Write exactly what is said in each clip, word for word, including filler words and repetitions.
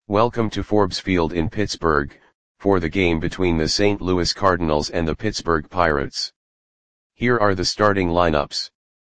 Welcome to Forbes Field in Pittsburgh, for the game between the Saint Louis Cardinals and the Pittsburgh Pirates. Here are the starting lineups.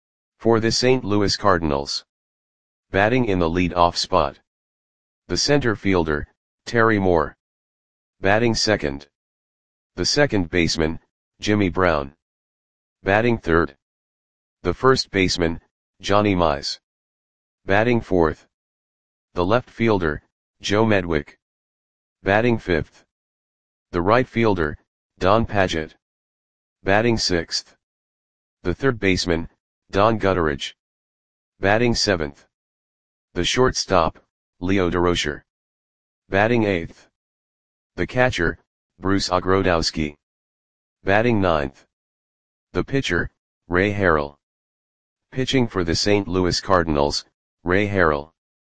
For the Saint Louis Cardinals. Batting in the lead-off spot. The center fielder, Terry Moore. Batting second. The second baseman, Jimmy Brown. Batting third. The first baseman, Johnny Mize. Batting fourth. The left fielder, Joe Medwick. Batting fifth. The right fielder, Don Padgett. Batting sixth. The third baseman, Don Gutteridge. Batting seventh. The shortstop, Leo Durocher. Batting eighth. The catcher, Bruce Ogrodowski. Batting ninth. The pitcher, Ray Harrell. Pitching for the Saint Louis Cardinals, Ray Harrell.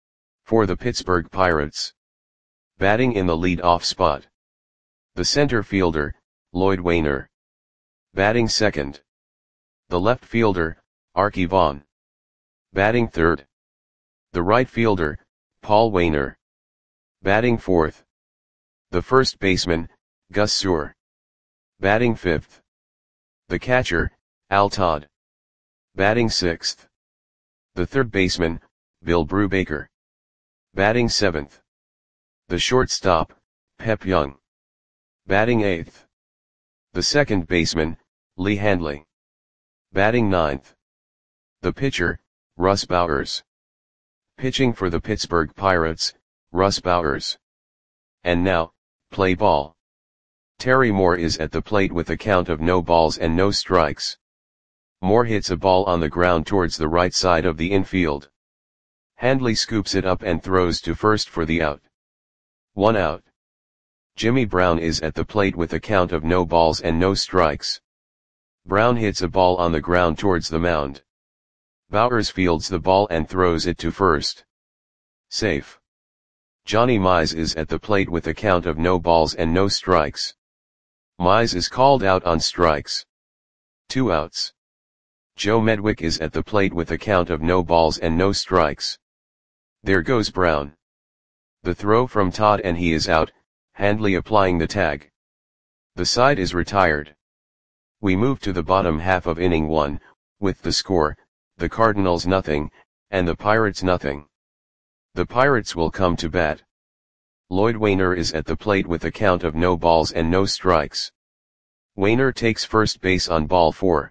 For the Pittsburgh Pirates. Batting in the lead-off spot. The center fielder, Lloyd Waner. Batting second. The left fielder, Arky Vaughan. Batting third. The right fielder, Paul Waner. Batting fourth. The first baseman, Gus Suhr. Batting fifth. The catcher, Al Todd. Batting sixth. The third baseman, Bill Brubaker. Batting seventh. The shortstop, Pep Young. Batting eighth. The second baseman, Lee Handley. Batting ninth. The pitcher, Russ Bowers. Pitching for the Pittsburgh Pirates, Russ Bowers. And now, play ball. Terry Moore is at the plate with a count of no balls and no strikes. Moore hits a ball on the ground towards the right side of the infield. Handley scoops it up and throws to first for the out. One out. Jimmy Brown is at the plate with a count of no balls and no strikes. Brown hits a ball on the ground towards the mound. Bowers fields the ball and throws it to first. Safe. Johnny Mize is at the plate with a count of no balls and no strikes. Mize is called out on strikes. Two outs. Joe Medwick is at the plate with a count of no balls and no strikes. There goes Brown. The throw from Todd and he is out, Handley applying the tag. The side is retired. We move to the bottom half of inning one, with the score, the Cardinals nothing, and the Pirates nothing. The Pirates will come to bat. Lloyd Waner is at the plate with a count of no balls and no strikes. Waner takes first base on ball four.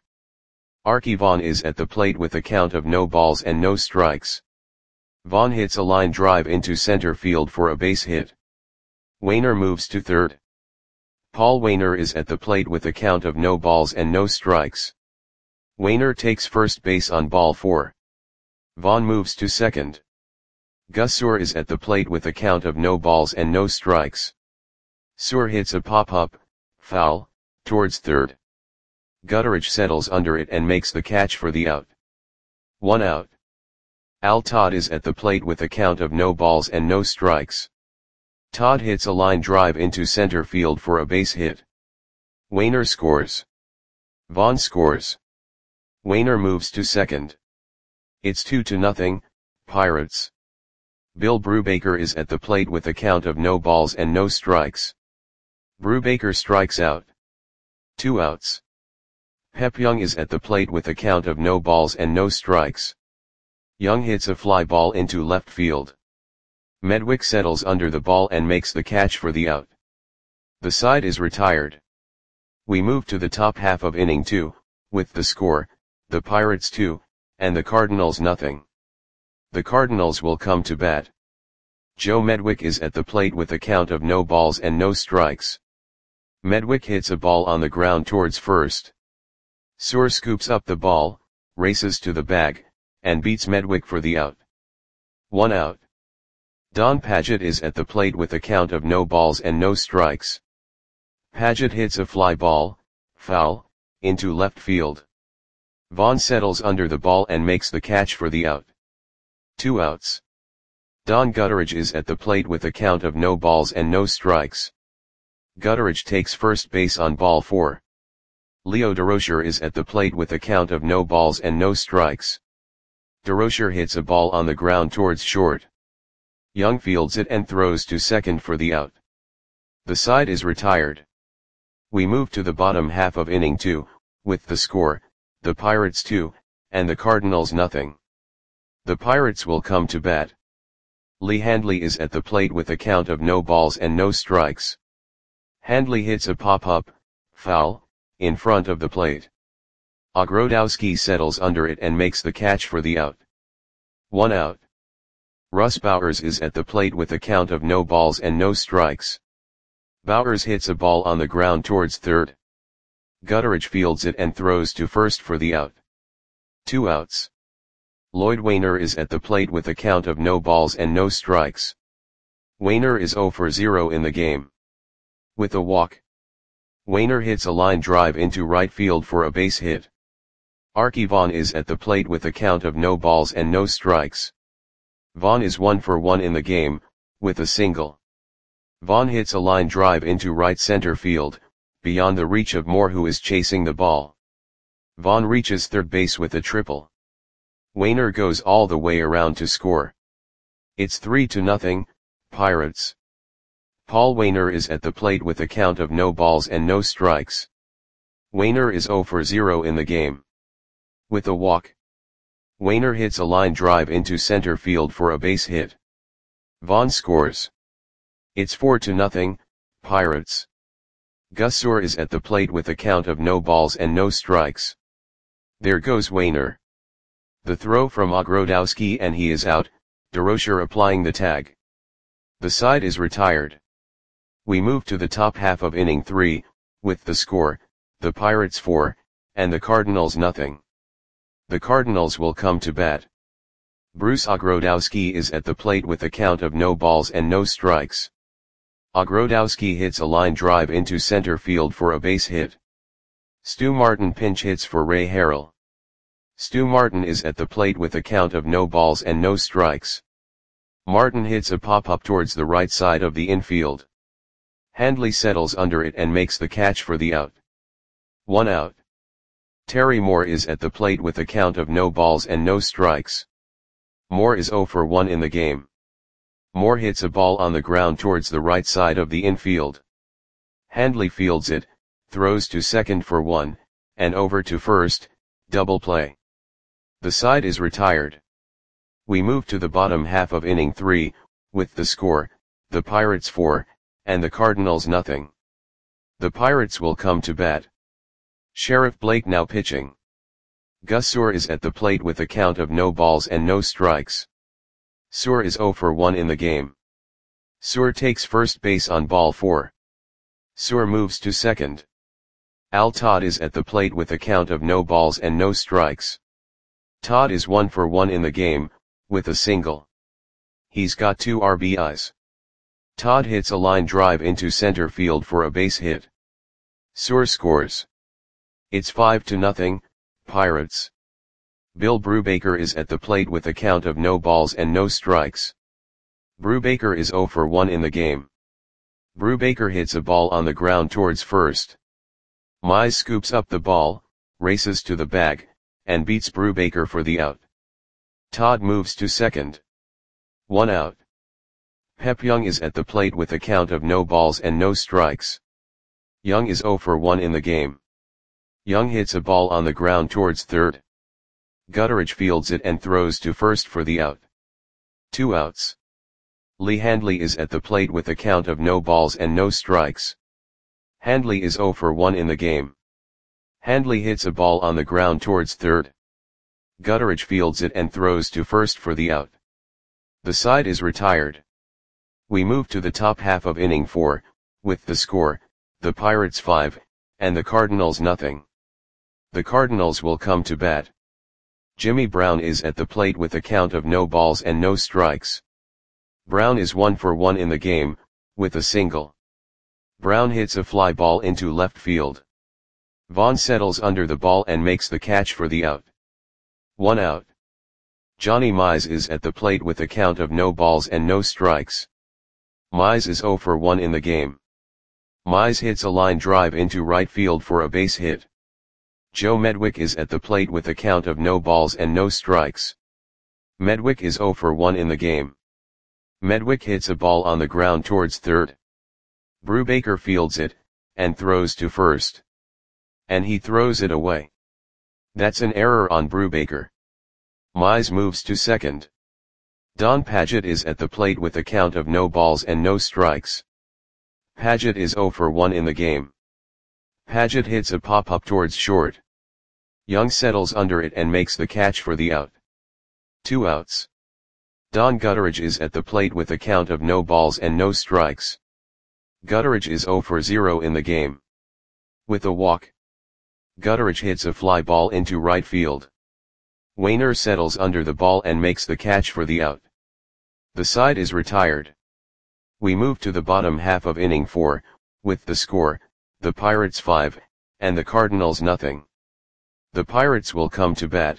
Arky Vaughan is at the plate with a count of no balls and no strikes. Vaughan hits a line drive into center field for a base hit. Waner moves to third. Paul Waner is at the plate with a count of no balls and no strikes. Waner takes first base on ball four. Vaughan moves to second. Gus Suhr is at the plate with a count of no balls and no strikes. Suhr hits a pop-up, foul, towards third. Gutteridge settles under it and makes the catch for the out. One out. Al Todd is at the plate with a count of no balls and no strikes. Todd hits a line drive into center field for a base hit. Waner scores. Vaughan scores. Waner moves to second. It's two to nothing, Pirates. Bill Brubaker is at the plate with a count of no balls and no strikes. Brubaker strikes out. Two outs. Pep Young is at the plate with a count of no balls and no strikes. Young hits a fly ball into left field. Medwick settles under the ball and makes the catch for the out. The side is retired. We move to the top half of inning two, with the score, the Pirates two, and the Cardinals nothing. The Cardinals will come to bat. Joe Medwick is at the plate with a count of no balls and no strikes. Medwick hits a ball on the ground towards first. Suhr scoops up the ball, races to the bag, and beats Medwick for the out. One out. Don Padgett is at the plate with a count of no balls and no strikes. Padgett hits a fly ball, foul, into left field. Vaughan settles under the ball and makes the catch for the out. Two outs. Don Gutteridge is at the plate with a count of no balls and no strikes. Gutteridge takes first base on ball four. Leo Durocher is at the plate with a count of no balls and no strikes. Durocher hits a ball on the ground towards short. Young fields it and throws to second for the out. The side is retired. We move to the bottom half of inning two, with the score, the Pirates two, and the Cardinals nothing. The Pirates will come to bat. Lee Handley is at the plate with a count of no balls and no strikes. Handley hits a pop-up, foul, in front of the plate. Ogrodowski settles under it and makes the catch for the out. One out. Russ Bowers is at the plate with a count of no balls and no strikes. Bowers hits a ball on the ground towards third. Gutteridge fields it and throws to first for the out. Two outs. Lloyd Wainer is at the plate with a count of no balls and no strikes. Wainer is zero for zero in the game. With a walk. Wainer hits a line drive into right field for a base hit. Arky Vaughan is at the plate with a count of no balls and no strikes. Vaughan is one for one in the game, with a single. Vaughan hits a line drive into right center field, beyond the reach of Moore, who is chasing the ball. Vaughan reaches third base with a triple. Wainer goes all the way around to score. It's three to nothing, Pirates. Paul Wainer is at the plate with a count of no balls and no strikes. Wainer is zero for zero in the game. With a walk. Wainer hits a line drive into center field for a base hit. Vaughan scores. It's four to nothing, Pirates. Gus Soar is at the plate with a count of no balls and no strikes. There goes Wainer. The throw from Ogrodowski and he is out, DeRocher applying the tag. The side is retired. We move to the top half of inning three, with the score, the Pirates four, and the Cardinals nothing. The Cardinals will come to bat. Bruce Ogrodowski is at the plate with a count of no balls and no strikes. Ogrodowski hits a line drive into center field for a base hit. Stu Martin pinch hits for Ray Harrell. Stu Martin is at the plate with a count of no balls and no strikes. Martin hits a pop-up towards the right side of the infield. Handley settles under it and makes the catch for the out. One out. Terry Moore is at the plate with a count of no balls and no strikes. Moore is zero for one in the game. Moore hits a ball on the ground towards the right side of the infield. Handley fields it, throws to second for one, and over to first, double play. The side is retired. We move to the bottom half of inning three, with the score, the Pirates four, and the Cardinals nothing. The Pirates will come to bat. Sheriff Blake now pitching. Gus Soar is at the plate with a count of no balls and no strikes. Soar is zero for one in the game. Soar takes first base on ball four. Soar moves to second. Al Todd is at the plate with a count of no balls and no strikes. Todd is one for one in the game, with a single. He's got two R B Is. Todd hits a line drive into center field for a base hit. Soar scores. It's five to nothing, Pirates. Bill Brubaker is at the plate with a count of no balls and no strikes. Brubaker is zero for one in the game. Brubaker hits a ball on the ground towards first. Mize scoops up the ball, races to the bag, and beats Brubaker for the out. Todd moves to second. One out. Pep Young is at the plate with a count of no balls and no strikes. Young is zero for one in the game. Young hits a ball on the ground towards third. Gutteridge fields it and throws to first for the out. Two outs. Lee Handley is at the plate with a count of no balls and no strikes. Handley is zero for one in the game. Handley hits a ball on the ground towards third. Gutteridge fields it and throws to first for the out. The side is retired. We move to the top half of inning four, with the score, the Pirates five, and the Cardinals nothing. The Cardinals will come to bat. Jimmy Brown is at the plate with a count of no balls and no strikes. Brown is one for one in the game, with a single. Brown hits a fly ball into left field. Vaughn settles under the ball and makes the catch for the out. One out. Johnny Mize is at the plate with a count of no balls and no strikes. Mize is zero for one in the game. Mize hits a line drive into right field for a base hit. Joe Medwick is at the plate with a count of no balls and no strikes. Medwick is zero for one in the game. Medwick hits a ball on the ground towards third. Brubaker fields it, and throws to first. And he throws it away. That's an error on Brubaker. Mize moves to second. Don Padgett is at the plate with a count of no balls and no strikes. Padgett is zero for one in the game. Padgett hits a pop-up towards short. Young settles under it and makes the catch for the out. Two outs. Don Gutteridge is at the plate with a count of no balls and no strikes. Gutteridge is zero for zero in the game. With a walk. Gutteridge hits a fly ball into right field. Wainer settles under the ball and makes the catch for the out. The side is retired. We move to the bottom half of inning four, with the score, the Pirates five, and the Cardinals nothing. The Pirates will come to bat.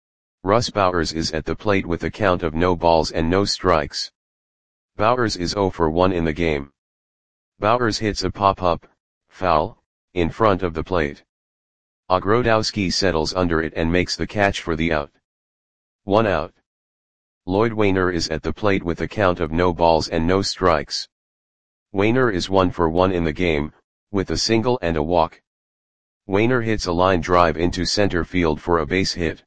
Russ Bowers is at the plate with a count of no balls and no strikes. Bowers is zero for one in the game. Bowers hits a pop-up, foul, in front of the plate. Ogrodowski settles under it and makes the catch for the out. One out. Lloyd Wainer is at the plate with a count of no balls and no strikes. Wainer is one for one in the game, with a single and a walk. Wainer hits a line drive into center field for a base hit.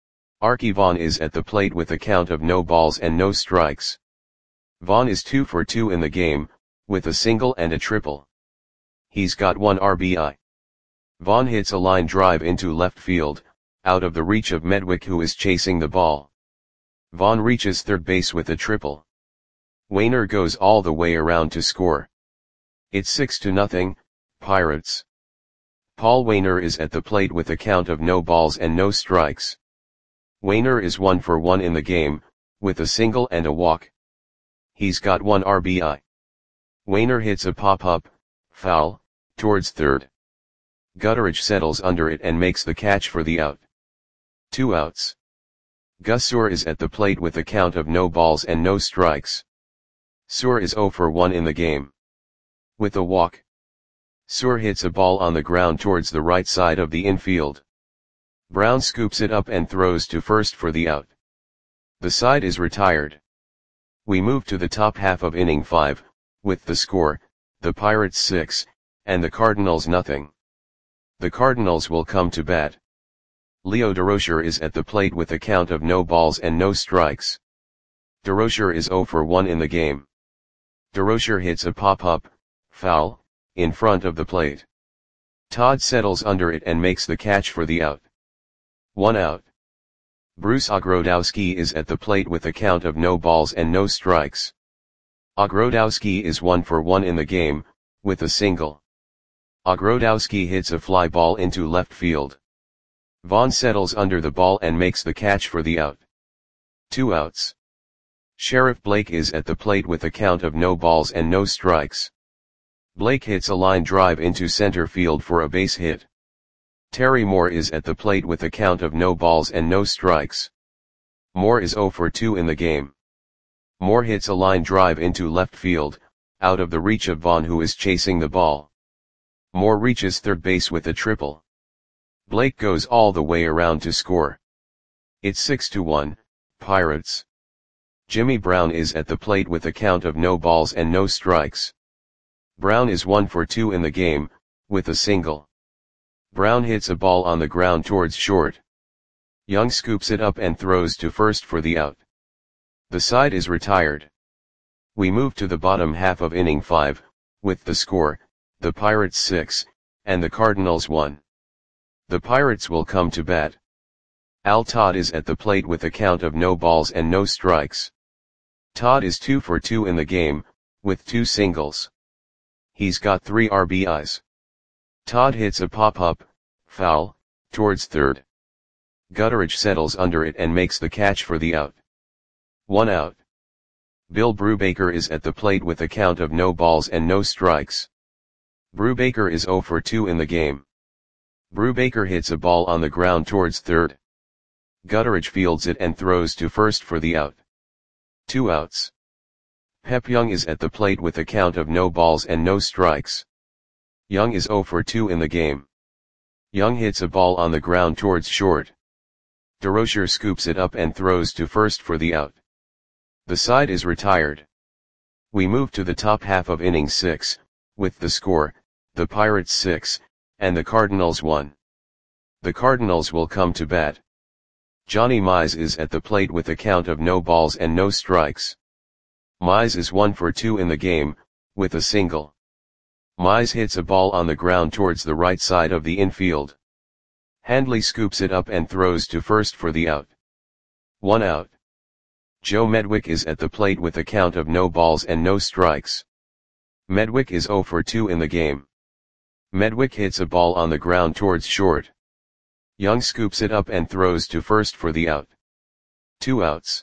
Arky Vaughan is at the plate with a count of no balls and no strikes. Vaughan is two for two in the game, with a single and a triple. He's got one R B I. Vaughan hits a line drive into left field, out of the reach of Medwick who is chasing the ball. Vaughan reaches third base with a triple. Wainer goes all the way around to score. It's six to nothing, Pirates. Paul Wainer is at the plate with a count of no balls and no strikes. Wainer is one for one in the game, with a single and a walk. He's got one R B I. Wainer hits a pop-up, foul, towards third. Gutteridge settles under it and makes the catch for the out. Two outs. Gus Suhr is at the plate with a count of no balls and no strikes. Suhr is zero for one in the game. With a walk. Suhr hits a ball on the ground towards the right side of the infield. Brown scoops it up and throws to first for the out. The side is retired. We move to the top half of inning five, with the score, the Pirates six, and the Cardinals nothing. The Cardinals will come to bat. Leo Durocher is at the plate with a count of no balls and no strikes. Durocher is zero for one in the game. Durocher hits a pop-up, foul, in front of the plate. Todd settles under it and makes the catch for the out. One out. Bruce Ogrodowski is at the plate with a count of no balls and no strikes. Ogrodowski is one for one in the game, with a single. Ogrodowski hits a fly ball into left field. Vaughan settles under the ball and makes the catch for the out. Two outs. Sheriff Blake is at the plate with a count of no balls and no strikes. Blake hits a line drive into center field for a base hit. Terry Moore is at the plate with a count of no balls and no strikes. Moore is zero for two in the game. Moore hits a line drive into left field, out of the reach of Vaughan who is chasing the ball. Moore reaches third base with a triple. Blake goes all the way around to score. It's six to one, Pirates. Jimmy Brown is at the plate with a count of no balls and no strikes. Brown is one for two in the game, with a single. Brown hits a ball on the ground towards short. Young scoops it up and throws to first for the out. The side is retired. We move to the bottom half of inning five, with the score, the Pirates six, and the Cardinals one. The Pirates will come to bat. Al Todd is at the plate with a count of no balls and no strikes. Todd is two for two in the game, with two singles. He's got three R B Is. Todd hits a pop-up, foul, towards third. Gutteridge settles under it and makes the catch for the out. One out. Bill Brubaker is at the plate with a count of no balls and no strikes. Brubaker is zero for two in the game. Brubaker hits a ball on the ground towards third. Gutteridge fields it and throws to first for the out. Two outs. Pep Young is at the plate with a count of no balls and no strikes. Young is zero for two in the game. Young hits a ball on the ground towards short. Durocher scoops it up and throws to first for the out. The side is retired. We move to the top half of inning six, with the score, the Pirates six, and the Cardinals one. The Cardinals will come to bat. Johnny Mize is at the plate with a count of no balls and no strikes. Mize is one for two in the game, with a single. Mize hits a ball on the ground towards the right side of the infield. Handley scoops it up and throws to first for the out. One out. Joe Medwick is at the plate with a count of no balls and no strikes. Medwick is zero for two in the game. Medwick hits a ball on the ground towards short. Young scoops it up and throws to first for the out. Two outs.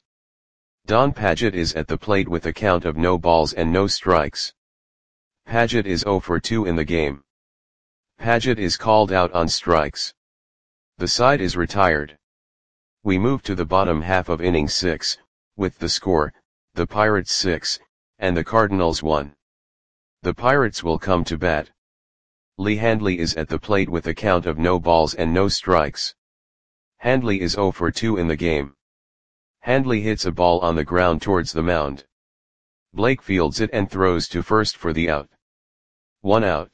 Don Padgett is at the plate with a count of no balls and no strikes. Padgett is zero for two in the game. Padgett is called out on strikes. The side is retired. We move to the bottom half of inning six, with the score, the Pirates six, and the Cardinals one. The Pirates will come to bat. Lee Handley is at the plate with a count of no balls and no strikes. Handley is zero for two in the game. Handley hits a ball on the ground towards the mound. Blake fields it and throws to first for the out. One out.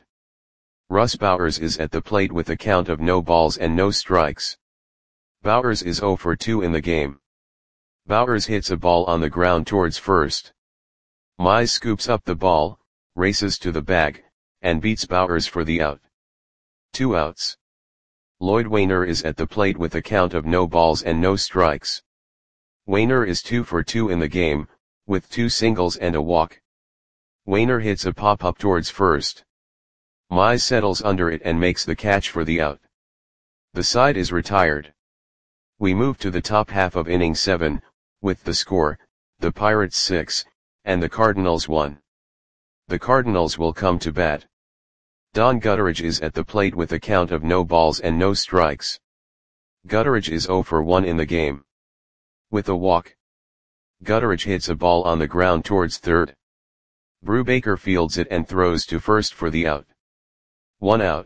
Russ Bowers is at the plate with a count of no balls and no strikes. Bowers is zero for two in the game. Bowers hits a ball on the ground towards first. Mize scoops up the ball, races to the bag, and beats Bowers for the out. Two outs. Lloyd Wainer is at the plate with a count of no balls and no strikes. Wainer is two for two in the game, with two singles and a walk. Wainer hits a pop-up towards first. Mize settles under it and makes the catch for the out. The side is retired. We move to the top half of inning seven, with the score, the Pirates six, and the Cardinals one. The Cardinals will come to bat. Don Gutteridge is at the plate with a count of no balls and no strikes. Gutteridge is zero for one in the game. With a walk. Gutteridge hits a ball on the ground towards third. Brubaker fields it and throws to first for the out. One out.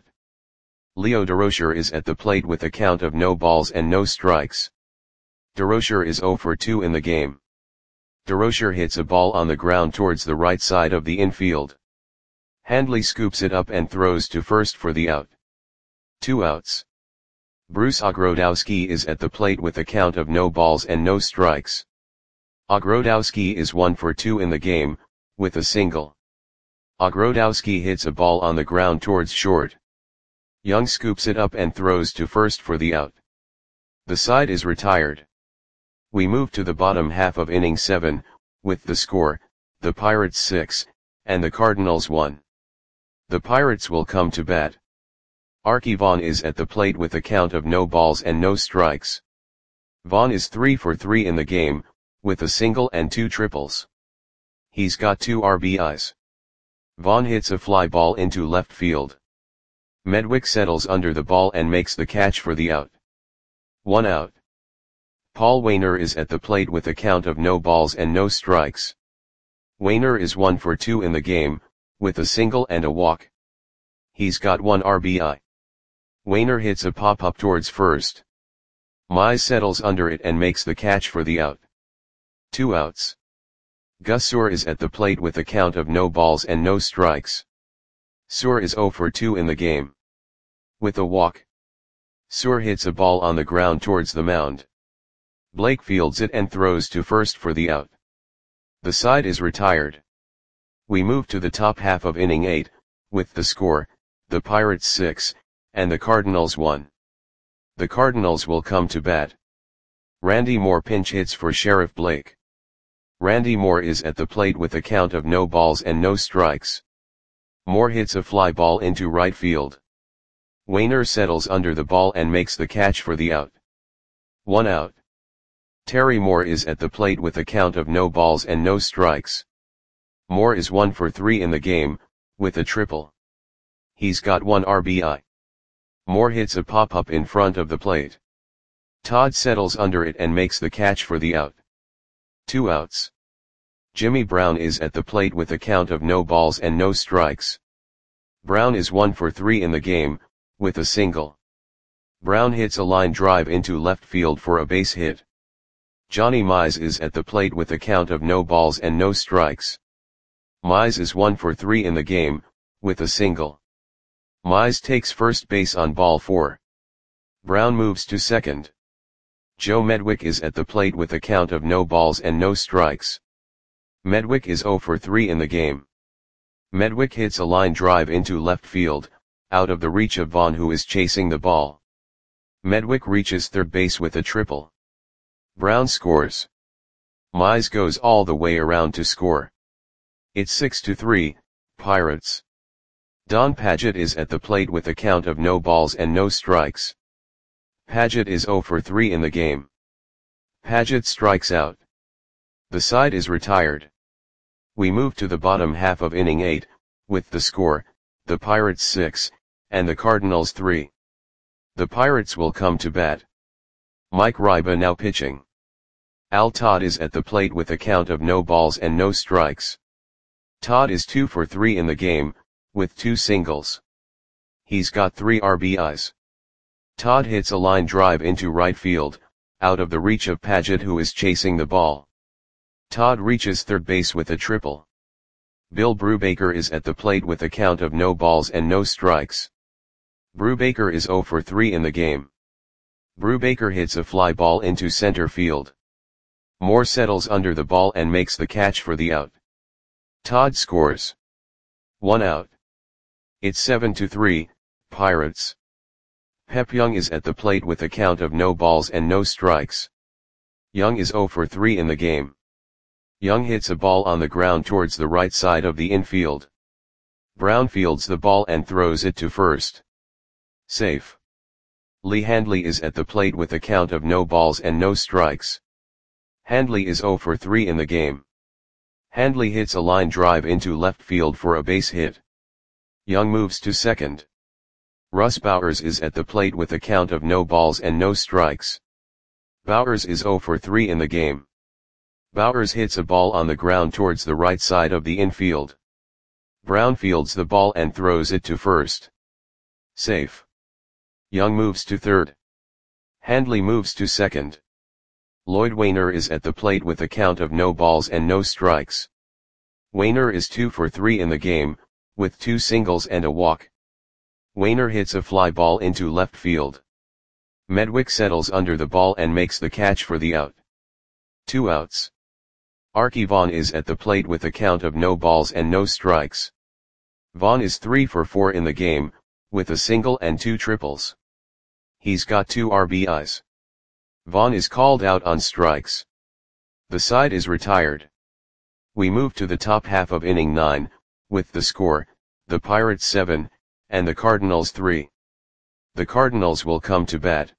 Leo Durocher is at the plate with a count of no balls and no strikes. Durocher is zero for two in the game. Durocher hits a ball on the ground towards the right side of the infield. Handley scoops it up and throws to first for the out. Two outs. Bruce Ogrodowski is at the plate with a count of no balls and no strikes. Ogrodowski is one for two in the game, with a single. Ogrodowski hits a ball on the ground towards short. Young scoops it up and throws to first for the out. The side is retired. We move to the bottom half of inning seven, with the score, the Pirates six, and the Cardinals one. The Pirates will come to bat. Archie Vaughn is at the plate with a count of no balls and no strikes. Vaughn is three for three in the game, with a single and two triples. He's got two R B Is. Vaughn hits a fly ball into left field. Medwick settles under the ball and makes the catch for the out. One out. Paul Wainer is at the plate with a count of no balls and no strikes. Wainer is one for two in the game, with a single and a walk. He's got one R B I. Wainer hits a pop-up towards first. Mize settles under it and makes the catch for the out. Two outs. Gus Suhr is at the plate with a count of no balls and no strikes. Suhr is zero for two in the game. With a walk. Suhr hits a ball on the ground towards the mound. Blake fields it and throws to first for the out. The side is retired. We move to the top half of inning eight, with the score, the Pirates six, and the Cardinals one. The Cardinals will come to bat. Randy Moore pinch hits for Sheriff Blake. Randy Moore is at the plate with a count of no balls and no strikes. Moore hits a fly ball into right field. Wainer settles under the ball and makes the catch for the out. One out. Terry Moore is at the plate with a count of no balls and no strikes. Moore is one for three in the game, with a triple. He's got one R B I. Moore hits a pop-up in front of the plate. Todd settles under it and makes the catch for the out. Two outs. Jimmy Brown is at the plate with a count of no balls and no strikes. Brown is one for three in the game, with a single. Brown hits a line drive into left field for a base hit. Johnny Mize is at the plate with a count of no balls and no strikes. Mize is one for three in the game, with a single. Mize takes first base on ball four. Brown moves to second. Joe Medwick is at the plate with a count of no balls and no strikes. Medwick is zero for three in the game. Medwick hits a line drive into left field, out of the reach of Vaughn, who is chasing the ball. Medwick reaches third base with a triple. Brown scores. Mize goes all the way around to score. It's six to three, Pirates. Don Padgett is at the plate with a count of no balls and no strikes. Padgett is zero for three in the game. Padgett strikes out. The side is retired. We move to the bottom half of inning eight, with the score, the Pirates six, and the Cardinals three. The Pirates will come to bat. Mike Ryba now pitching. Al Todd is at the plate with a count of no balls and no strikes. Todd is two for three in the game, with two singles. He's got three R B Is. Todd hits a line drive into right field, out of the reach of Padgett, who is chasing the ball. Todd reaches third base with a triple. Bill Brubaker is at the plate with a count of no balls and no strikes. Brubaker is zero for three in the game. Brubaker hits a fly ball into center field. Moore settles under the ball and makes the catch for the out. Todd scores. One out. It's seven to three, Pirates. Pep Young is at the plate with a count of no balls and no strikes. Young is zero for three in the game. Young hits a ball on the ground towards the right side of the infield. Brown fields the ball and throws it to first. Safe. Lee Handley is at the plate with a count of no balls and no strikes. Handley is zero for three in the game. Handley hits a line drive into left field for a base hit. Young moves to second. Russ Bowers is at the plate with a count of no balls and no strikes. Bowers is zero for three in the game. Bowers hits a ball on the ground towards the right side of the infield. Brown fields the ball and throws it to first. Safe. Young moves to third. Handley moves to second. Lloyd Wainer is at the plate with a count of no balls and no strikes. Wainer is two for three in the game, with two singles and a walk. Wainer hits a fly ball into left field. Medwick settles under the ball and makes the catch for the out. Two outs. Archie Vaughn is at the plate with a count of no balls and no strikes. Vaughn is three for four in the game, with a single and two triples. He's got two R B Is. Vaughn is called out on strikes. The side is retired. We move to the top half of inning nine, with the score, the Pirates seven, and the Cardinals three. The Cardinals will come to bat.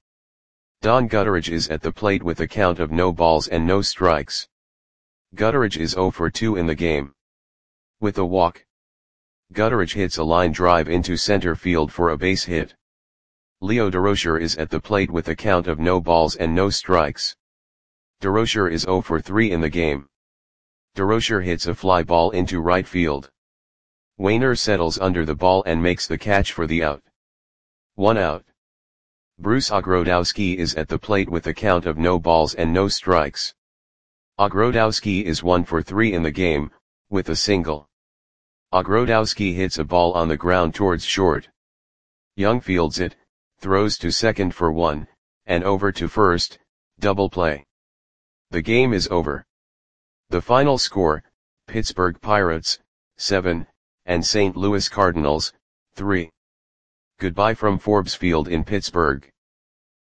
Don Gutteridge is at the plate with a count of no balls and no strikes. Gutteridge is zero for two in the game. With a walk. Gutteridge hits a line drive into center field for a base hit. Leo Durocher is at the plate with a count of no balls and no strikes. Durocher is zero for three in the game. Durocher hits a fly ball into right field. Wainer settles under the ball and makes the catch for the out. One out. Bruce Ogrodowski is at the plate with a count of no balls and no strikes. Ogrodowski is one for three in the game, with a single. Ogrodowski hits a ball on the ground towards short. Young fields it, throws to second for one, and over to first, double play. The game is over. The final score, Pittsburgh Pirates, seven, and Saint Louis Cardinals, three. Goodbye from Forbes Field in Pittsburgh.